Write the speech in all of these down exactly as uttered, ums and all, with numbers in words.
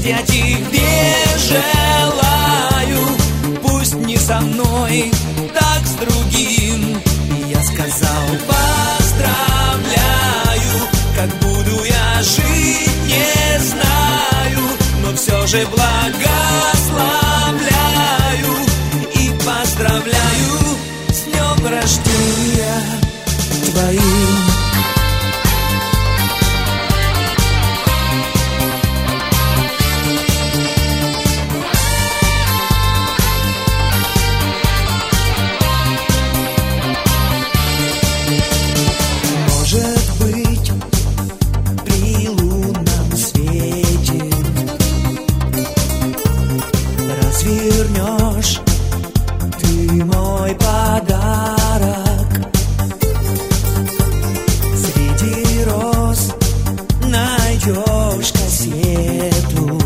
счастья тебе желаю. Пусть не со мной, так с другим. И я сказал: поздравляю. Как буду я жить, не знаю, но все же благословляю и поздравляю с днем рождения твоим. Развернешь ты мой подарок среди роз, найдешь кассету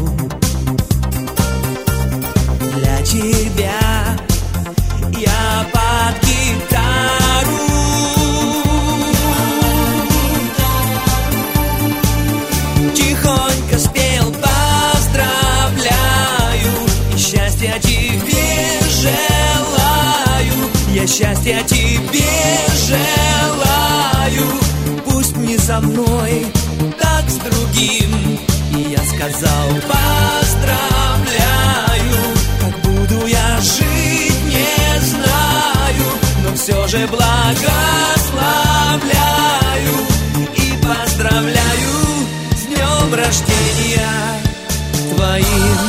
для тебя. Я под гитару тихонько спел: счастья тебе желаю, я счастья тебе желаю. Пусть не со мной, так с другим. И я сказал: поздравляю. Как буду я жить, не знаю, но все же благословляю и поздравляю с днем рождения твоим.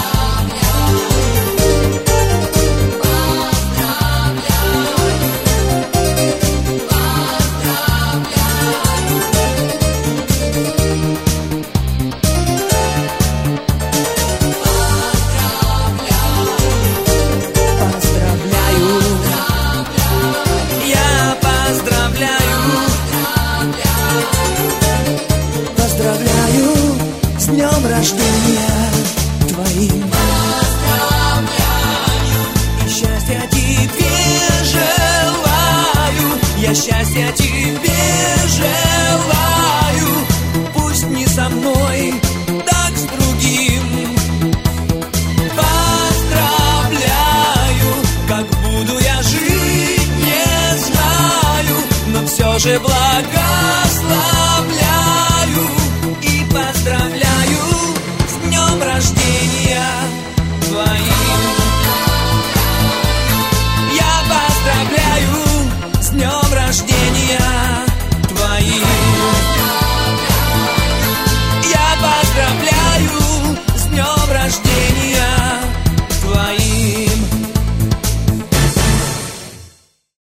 Поздравляю с днем рождения твоим. Поздравляю. И счастья тебе желаю, я счастья тебе желаю. Пусть не со мной, так с другим. Поздравляю. Как буду я жить, не знаю, но все же благословляю и поздравляю с днем рождения твоим. Я поздравляю с днем рождения твоим. Я поздравляю с днем рождения.